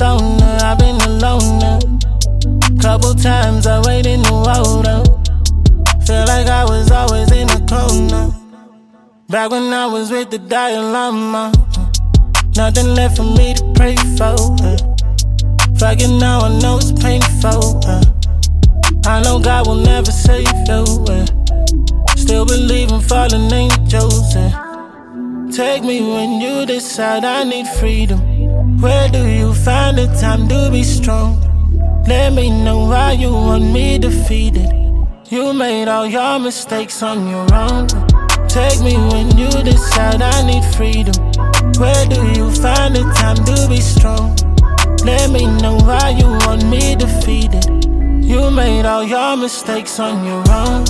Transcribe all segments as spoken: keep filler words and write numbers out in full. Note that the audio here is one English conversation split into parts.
persona, I've been alone now. Couple times I waited in the water. Feel like I was always in the corner. Back when I was with the Dalai Lama. Nothing left for me to pray for. Uh. Fuck it now, I know it's painful. Uh. I know God will never save you. Uh. Still believe in fallen angels. Uh. Take me when you decide I need freedom. Where do you find the time to be strong? Let me know why you want me defeated. You made all your mistakes on your own. Take me when you decide I need freedom. Where do you find the time to be strong? Let me know why you want me defeated. You made all your mistakes on your own.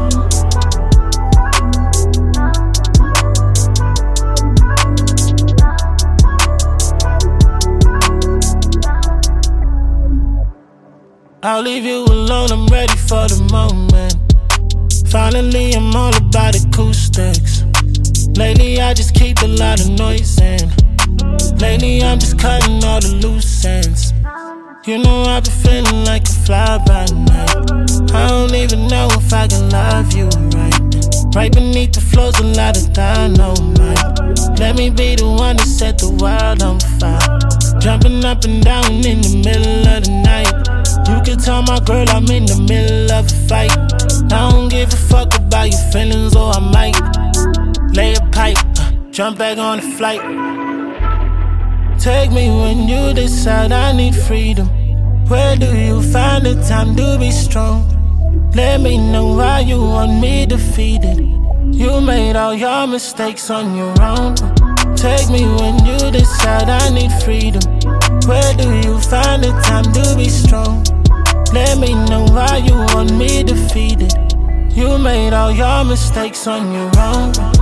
I'll leave you alone, I'm ready for the moment. Finally, I'm all about acoustics. Lately, I just keep a lot of noise in. Lately, I'm just cutting all the loose ends. You know I've been feeling like a fly by night. I don't even know if I can love you right. Right beneath the floor's a lot of dynamite. Let me be the one to set the world on fire. Jumping up and down in the middle of the night. You can tell my girl I'm in the middle of a fight. I don't give a fuck about your feelings, or I might lay a pipe, uh, jump back on the flight. Take me when you decide I need freedom. Where do you find the time to be strong? Let me know why you want me defeated. You made all your mistakes on your own. Take me when you decide I need freedom. Where do you find the time to be strong? Let me know why you want me defeated. You made all your mistakes on your own.